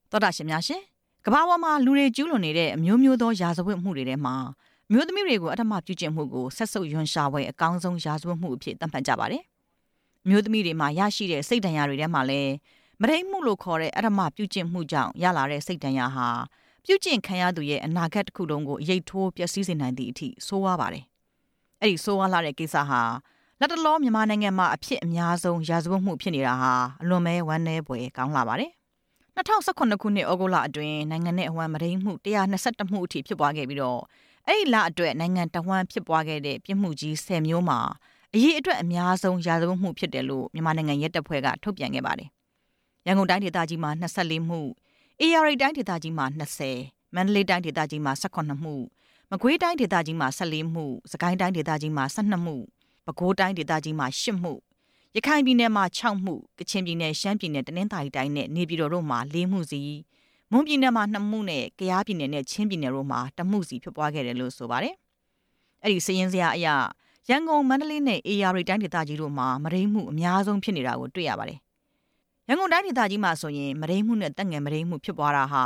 သောတာရှင်များရှင်ကမ္ဘာပေါ်မှာလူတွေကျူးလွန်နေတဲ့အမျိုးမျိုးသောရာဇဝတ်မှုတွေထဲမှာမျိုးသမီးတွေကိုအဓမ္မပြုကျင့်မှုကိုဆက်ဆုပ်ယွန်ရှာပွဲအကောင်းဆုံးရာဇဝတ်မှုအဖြစ်သတ်မှတ်ကြပါတယ်။မျိုးသမီးတွေမှာရရှိတဲ့စိတ်ဒဏ်ရာတွေထဲမှာလည်းမဒိမ်းမှုလို့ခေါ်တဲ့အဓမ္မပြုကျင့်မှုကြောင့်ရလာတဲ့စိတ်ဒဏ်ရာဟာပြုကျင့်ခံရသူရဲ့အနာဂတ်တစ်ခုလုံးကိုအရေးထိုးပျက်စီးစေနိုင်သည့်အထိဆိုးဝါးပါတယ်။အဲ့ဒီဆိုးဝါးလာတဲ့ကိစ္စဟာလက်တလောမြန်မာနိုင်ငံမှာအဖြစ်အများဆုံးရာဇဝတ်မှုဖြစ်နေတာဟာအလွန်ပဲဝမ်းနည်းဖွယ်ကောင်းလာပါတယ်2018ခုနှစ်ဩဂုတ်လအတွင်းနိုင်ငံနဲ့အဝမ်းမဒိမ်းမှု122မှုအထိဖြစ်ပွားခဲ့ပြီးတော့အဲ့ဒီလအတွက်နိုင်ငံတဝမ်းဖြစ်ပွားခဲ့တဲ့ပြစ်မှုကြီး10မျိုးမှာအရေးအတွက်အများဆုံးရာဇဝတ်မှုဖြစ်တယ်လို့မြန်မာနိုင်ငံရဲတပ်ဖွဲ့ကထုတ်ပြန်ခဲ့ပါတယ်။ရန်ကုန်တိုင်းဒေသကြီးမှာ24မှု၊အေရရီတိုင်းဒေသကြီးမှာ20၊မန္တလေးတိုင်းဒေသကြီးမှာ18မှု၊မကွေးတိုင်းဒေသကြီးမှာ14မှု၊စကိုင်းတိုင်းဒေသကြီးမှာ12မှု၊ပဲခူးတိုင်းဒေသကြီးမှာ10မှုရခိုင်ပြည်နယ်မှာ6မှုကချင်ပြည်နယ်ရှမ်းပြည်နယ်တနင်္သာရီတိုင်းနဲ့နေပြည်တော်တို့မှာ4မှုစီမွန်ပြည်နယ်မှာ2မှုနဲ့ကယားပြည်နယ်နဲ့ချင်းပြည်နယ်တို့မှာ1မှုစီဖြစ်ပွားခဲ့တယ်လို့ဆိုပါတယ်။အဲ့ဒီစည်ရင်းစရာအရရန်ကုန်မန္တလေးနဲ့အေရရီတိုင်းဒေသကြီးတို့မှာမဒိမ်းမှုအများဆုံးဖြစ်နေတာကိုတွေ့ရပါတယ်။ရန်ကုန်တိုင်းဒေသကြီးမှာဆိုရင်မဒိမ်းမှုနဲ့တက်ငယ်မဒိမ်းမှုဖြစ်ပွားတာဟာ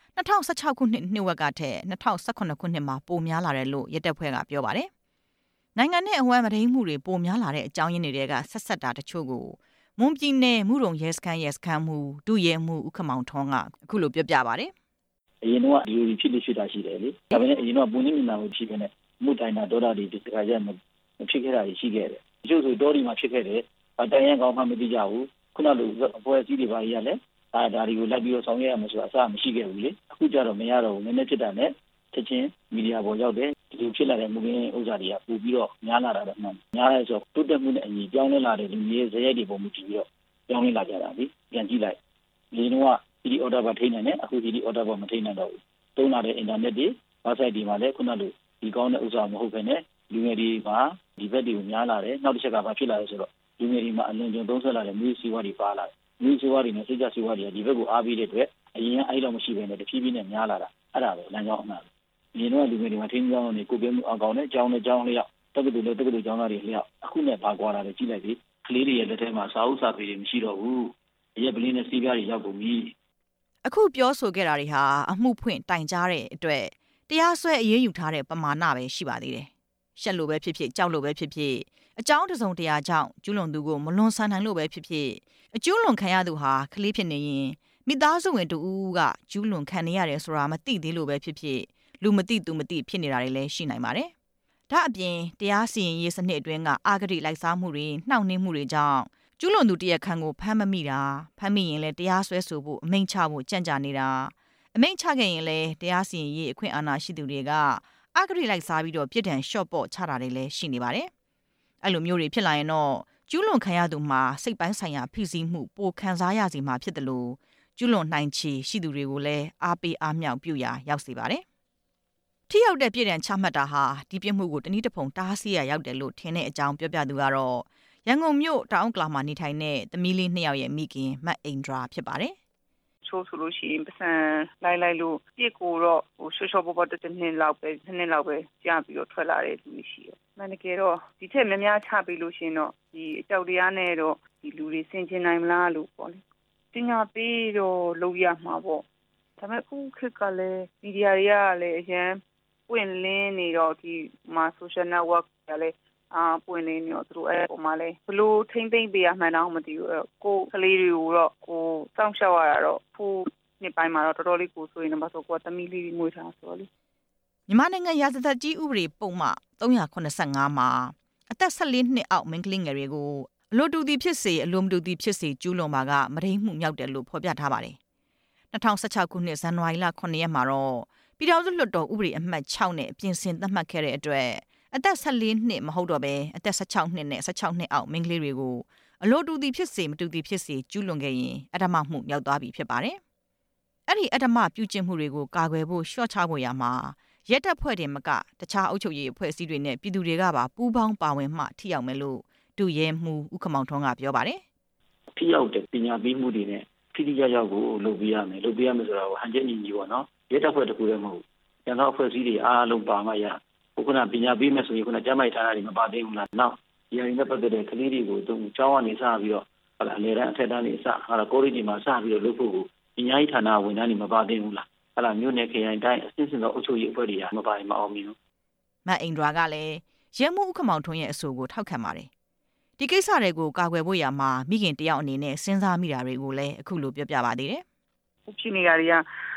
2016ခုနှစ်နှစ်ဝက်ကထက်2018ခုနှစ်မှာပိုများလာတယ်လို့ရဲတပ်ဖွဲ့ကပြောပါတယ်။နိုင်ငံနဲ့အဝမ်းမဒိမ်းမှုတွေပိုများလာတဲ့အကြောင်းရင်းတွေကဆက်ဆက်တာတချို့ကိုမွန်ပြည်နယ်မှုရုံရဲစခန်းမှုဒုရဲမှုဦးခမောင်ထွန်းကအခုလိုပြောပြပါတယ်။အရင်တော့ဒီလိုဖြစ်လို့ဖြစ်တာရှိတယ်လေ။ဒါပေမဲ့အရင်တော့ပုံနှိမ့်နေတာကိုရှိခဲ့တဲ့မှုတိုင်တာဒေါ်တာတွေဒီကကြမဖြစ်ခဲ့တာရှိခဲ့တယ်။ကျို့ဆိုတော်ဒီမှာဖြစ်ခဲ့တယ်။တိုင်ရင်ကောင်းမှမသိကြဘူး။ခုနလိုအဖွဲ့အစည်းတွေပါကြီးရလဲဒါတွေကိုလိုက်ပြီးတော့ဆောင်ရွက်ရမှာဆိုတာအစမရှိခဲ့ဘူးလေ။အခုကျတော့မရတော့ဘူး။နည်းနည်းဖြစ်တာနဲ့ချက်ချင်းမီဒီယာပေါ်ရောက်တယ်။ဒီဖြစ်လာတဲ့မှုရင်းဥစ္စာတွေကပို့ပြီးတော့များလာတာတော့မှန်။များရဲဆိုတိုးတက်မှုနဲ့အညီပြောင်းလဲလာတဲ့လူမျိုးဇယက်တွေပုံမှုကြည့်ပြီးတော့ပြောင်းလဲလာကြတာလေ။ပြန်ကြည့်လိုက်။ဒီတော့ဒီအော်ဒါပါထိနေတယ်အခုဒီအော်ဒါပါမထိနိုင်တော့ဘူး။သုံးလာတဲ့အင်တာနက်တွေ website တွေမှာလည်းခုနလိုဒီကောင်းတဲ့ဥစ္စာမဟုတ်ဘဲနဲ့လူငယ်တွေမှာဒီဘက်တွေကိုများလာတယ်။နောက်တစ်ချက်ကဘာဖြစ်လာလဲဆိုတော့လူငယ်တွေမှာအလွန်ကျွံသုံးဆွဲလာတဲ့မျိုးစီဝါတွေပါလာတယ်။မျိုးစီဝါတွေနဲ့စိတ်ကြစီဝါတွေကဒီဘက်ကိုအားပေးတဲ့အတွက်အရင်ကအဲ့လိုမရှိဘဲနဲ့တဖြည်းဖြည်းနဲ့များလာတာ။အဲ့ဒါပဲလမ်းကြောင်းအမှန်။ဒီတော့လူငယ်တွေမှာထင်းကြောင်းနဲ့ကိုပြမှုအကောင်နဲ့ကြောင်းနဲ့ကြောင်းလျောက်တက္ကသိုလ်ကျောင်းသားတွေလျောက်အခုနဲ့ပါကွာလာတယ်ကြည့်လိုက်ပြီကလေးတွေရဲ့လက်ထဲမှာစာအုပ်စာပေတွေမရှိတော့ဘူး။ရက်ပလင်းနဲ့စီးပြားတွေရောက်ကုန်ပြီ။အခုပြောဆိုခဲ့တာတွေဟာအမှုဖွင့်တိုင်ကြားတဲ့အတွက်တရားစွဲအရေးယူထားတဲ့ပမာဏပဲရှိပါသေးတယ်။ရှက်လို့ပဲဖြစ်ဖြစ်ကြောက်လို့ပဲဖြစ်ဖြစ်အကြောင်းတစုံတရာကြောင့်ကျူးလွန်သူကိုမလွန်ဆန်နိုင်လို့ပဲဖြစ်ဖြစ်အကျူးလွန်ခံရသူဟာကလေးဖြစ်နေရင်မိသားစုဝင်တူဦးကကျူးလွန်ခံနေရတယ်ဆိုတာမသိသေးလို့ပဲဖြစ်ဖြစ်လူမသိသူမသိဖြစ်နေတာတွေလည်းရှိနိုင်ပါတယ်။ဒါအပြင်တရားစီရင်ရေးစနစ်အတွင်းကအဂတိလိုက်စားမှုတွေနှောင့်နှေးမှုတွေကြောင့်ကျူးလွန်သူတရားခံကိုဖမ်းမမိတာဖမ်းမိရင်လည်းတရားစွဲဆိုဖို့အမိန့်ချဖို့ကြံ့ကြာနေတာအမိန့်ချခဲ့ရင်လည်းတရားစီရင်ရေးအခွင့်အာဏာရှိသူတွေကအဂတိလိုက်စားပြီးတော့ပြစ်ဒဏ်လျှော့ပေါ့ချတာတွေလည်းရှိနေပါတယ်။အဲ့လိုမျိုးတွေဖြစ်လာရင်တော့ကျူးလွန်ခံရသူမှာစိတ်ပိုင်းဆိုင်ရာဖိစီးမှုပိုခံစားရစီမှာဖြစ်တယ်လို့ကျူးလွန်နိုင်ချေရှိသူတွေကိုလည်းအားပေးအားမြောက်ပြုရာရောက်စေပါတယ်။ထိရောက်တဲ့ပြစ်ဒဏ်ချမှတ်တာဟာဒီပြစ်မှုကိုတနည်းတစ်ဖုံတားဆီးရရောက်တယ်လို့ထင်တဲ့အကြောင်းပြောပြသူကတော့ရန်ကုန်မြို့တောင်ကလာမှာနေထိုင်တဲ့သမီးလေး2ယောက်ရဲ့မိခင်မတ်အိန်ဒရာဖြစ်ပါတယ်။ချိုးဆိုလို့ရှိရင်ပစံလိုက်လို့ပြစ်ကိုတော့ရှော့ရှော့ပေါ်တစ်နှစ်လောက်ပဲကြာပြီးတော့ထွက်လာတဲ့လူရှိတယ်။မှန်တကယ်တော့ဒီထက်များများချပြီးလို့ရှိရင်တော့ဒီအကြောက်တရားနဲ့တော့ဒီလူတွေဆင်ခြင်နိုင်မလားလို့ပေါ့လေ။ပညာပေးတော့လုပ်ရမှာပေါ့။ဒါပေမဲ့အခုခေတ်ကလည်းမီဒီယာတွေကလည်းအရင်ပွင့်လင်းနေတော့ဒီမှာ social network ကလည်းပွင့်လင်းနေတော့သူတို့အဲ့ပေါ်မှာလည်းဘလို့ထိမ့်သိမ့်ပေးရမှန်းတော့မသိဘူးကိုကလေးတွေကိုတော့ကိုစောင့်ရှောက်ရတာတော့ဖို့နှစ်ပိုင်းမှာတော့တော်တော်လေးကိုဆိုရင်တော့ဆိုကိုသမီးလေးငွေထားဆိုတော့လေမြန်မာနိုင်ငံရာဇသတ်ကြီးဥပဒေပုံမှ385မှာအသက်14နှစ်အောက်မိန်းကလေးငယ်တွေကိုအလိုတူသည်ဖြစ်စေအလိုမတူသည်ဖြစ်စေကျူးလွန်ပါကမဒိမ်းမှုမြောက်တယ်လို့ဖော်ပြထားပါတယ်2016ခုနှစ်ဇန်နဝါရီလ9ရက်မှာတော့ပြည်ထောင်စုလွှတ်တော်ဥပဒေအမှတ်6နဲ့ပြင်ဆင်သတ်မှတ်ခဲ့တဲ့အတွက်အသက်14နှစ်မဟုတ်တော့ဘဲအသက်16နှစ်နဲ့16နှစ်အောက်မိန်းကလေးတွေကိုအလိုတူသည်ဖြစ်စေမတူသည်ဖြစ်စေကျူးလွန်ခဲ့ရင်အဓမ္မမှုမြောက်သွားပြီဖြစ်ပါတယ်။အဲ့ဒီအဓမ္မပြုကျင့်မှုတွေကိုကာကွယ်ဖို့ရှော့ချဖို့ရမှာရဲတပ်ဖွဲ့တွေမကတခြားအုပ်ချုပ်ရေးအဖွဲ့အစည်းတွေနဲ့ပြည်သူတွေကပါပူးပေါင်းပါဝင်မှထိရောက်မယ်လို့ဒုရဲမှူးဦးခမောင်ထွန်းကပြောပါတယ်။ထိရောက်တဲ့ပညာပေးမှုတွေနဲ့ထိထိရောက်ရောက်ကိုလုပ်ပေးရမယ်။လုပ်ပေးရမယ်ဆိုတာကိုဟန်ချက်ညီညီပေါ့နော်။ရဲတပ်ဖွဲ့တစ်ခုတည်းမဟုတ်ဘူး။ကျန်သောအဖွဲ့အစည်းတွေအားလုံးပါမှရခုနပညာပေးမယ်ဆိုရင်ခုနကျမ်းမိုက်ထားတာတွေမပါသေးဘူးလားနောက်ဒီအရင်ကပတ်သက်တဲ့ကလေးတွေကိုသူကျောင်းကနေစပြီးတော့ဟာလေတန်းအထက်တန်းတွေစဟာကောလိပ်တွေမှာစပြီးတော့လုပ်ဖို့ကိုပညာရေးဌာနဝန်ထမ်းတွေမပါသေးဘူးလားအဲ့ဒါမျိုးနဲ့ခရိုင်တိုင်းအစစ်စစ်သောအုပ်ချုပ်ရေးအဖွဲ့တွေကမပါရင်မအောင်မြင်ဘူးမတ်အိန္ဒြာကလည်းရဲမှုဥက္ကမောင်ထွန်းရဲ့အဆိုကိုထောက်ခံပါတယ်ဒီကိစ္စတွေကိုကာကွယ်ဖို့ရမှာမိခင်တယောက်အနေနဲ့စဉ်းစားမိတာတွေကိုလည်းအခုလိုပြောပြပါသေးတယ်ဖြစ်နေကြတွေက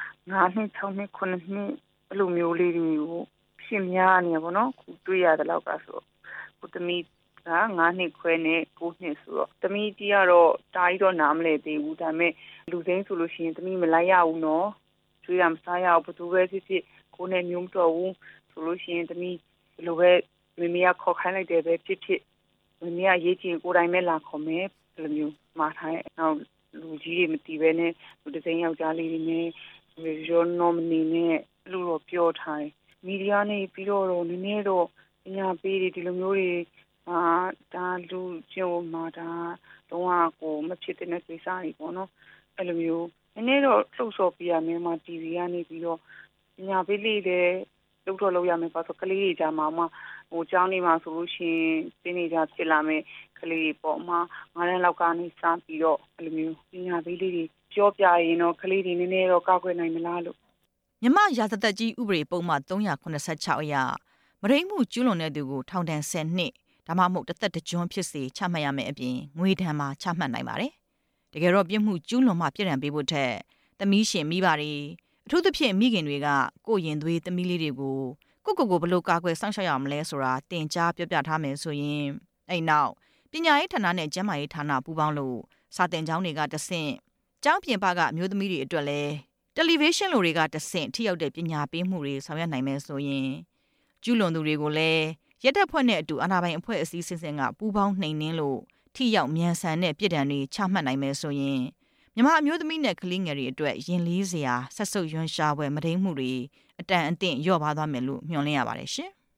9နှစ်6နှစ်9နှစ်အဲ့လိုမျိုးလေးတွေကိုဖြစ်များနေပါတော့ခုတွေ့ရတယ်လောက်ကဆိုကိုသမီးက9နှစ်ခွဲနဲ့9နှစ်ဆိုတော့သမီးကြီးကတော့တာကြီးတော့နားမလဲသေးဘူးဒါပေမဲ့လူသိန်းဆိုလို့ရှိရင်သမီးမလိုက်ရဘူးနော်ကျွေးရမစားရဘူးဘသူပဲဖြစ်ဖြစ်ကိုနဲ့မျိုးမတော်ဘူးဆိုလို့ရှိရင်သမီးဘလိုပဲမိမိကခေါ်ခိုင်းလိုက်တယ်ပဲဖြစ်ဖြစ်မိမိကရေးချင်ကိုယ်တိုင်ပဲလာခေါ်မယ်ဘယ်လိုမျိုးမှားထားတဲ့နောက်လူကြီးတွေမတီးပဲနဲ့လူတစ်စိမ်းယောက်ျားလေးတွေနဲ့ရောနော်မနေနဲ့လူတော့ပြောထားတယ်မီဒီယာနဲ့ပြီးတော့နည်းနည်းတော့ပညာပေးတွေဒီလိုမျိုးတွေဒါလူချင်းမှာဒါတော့ကိုမဖြစ်တဲ့ကိစ္စတွေပေါ့နော်အဲ့လိုမျိုးနည်းနည်းတော့လှုပ်ဆော်ပြရမယ်မှာ TV ကနေပြီးတော့ပညာပေးလေးတွေလှုပ်တော့လုပ်ရမယ်ပါဆိုကလေးတွေကြာမှာဟိုကျောင်းနေမှာဆိုလို့ရှိရင်တင်းနေကြဖြစ်လာမယ်ကလေးပေါ့မှာ9တန်းလောက်ကနေစပြီးတော့အဲ့လိုမျိုးပညာပေးလေးတွေပြောပြရင်တော့ကလေးတွေနည်းနည်းတော့ကောက်ွယ်နိုင်မလားလို့မြမရာဇသက်ကြီးဥပဒေပုံမှန်386အရမရင်းမှုကျူးလွန်တဲ့သူကိုထောင်ဒဏ်10နှစ်ဒါမှမဟုတ်တစ်သက်တစ်ကျွန်းဖြစ်စေချမှတ်ရမယ်အပြင်ငွေဒဏ်မှာချမှတ်နိုင်ပါတယ်တကယ်တော့ပြစ်မှုကျူးလွန်မှပြစ်ဒဏ်ပေးဖို့ထက်သမီးရှင်မိဘတွေအထူးသဖြင့်မိခင်တွေကကိုရင်သွေးသမီးလေးတွေကိုကိုဘလို့ကာကွယ်စောင့်ရှောက်ရမလဲဆိုတာတင် ကြားပြောပြထားမယ်ဆိုရင်အဲ့နောက်ပညာရေးဌာနနဲ့ကျန်းမာရေးဌာနပူးပေါင်းလို့စာသင်ကျောင်းတွေကတဆင့်ကျောင်းပြင်ပကအမျိုးသမီးတွေအတွက်လည်းတယ်လီဗေးရှင်းလိုတွေကတဆင့်ထိရောက်တဲ့ပညာပေးမှုတွေဆောင်ရွက်နိုင်မယ်ဆိုရင်ကျူးလွန်သူတွေကိုလည်းရက်တပ်ဖွဲ့နဲ့အတူအာဏာပိုင်အဖွဲ့အစည်းစစ်စင်ကပူးပေါင်းနှိမ်နင်းလို့ထိရောက်မြန်ဆန်တဲ့ပြည်ဒဏ်တွေချမှတ်နိုင်မယ်ဆိုရင်မြန်မာအမျိုးသမီးနဲ့ကလေးငယ်တွေအတွက်ရင်လေးစရာဆက်ဆုပ်ရွံ့ရှားပွဲမဒိမ်းမှုတွေအတန်အသင့်လျော့ပါသွားမယ်လို့မျှော်လင့်ရပါတယ်ရှင်။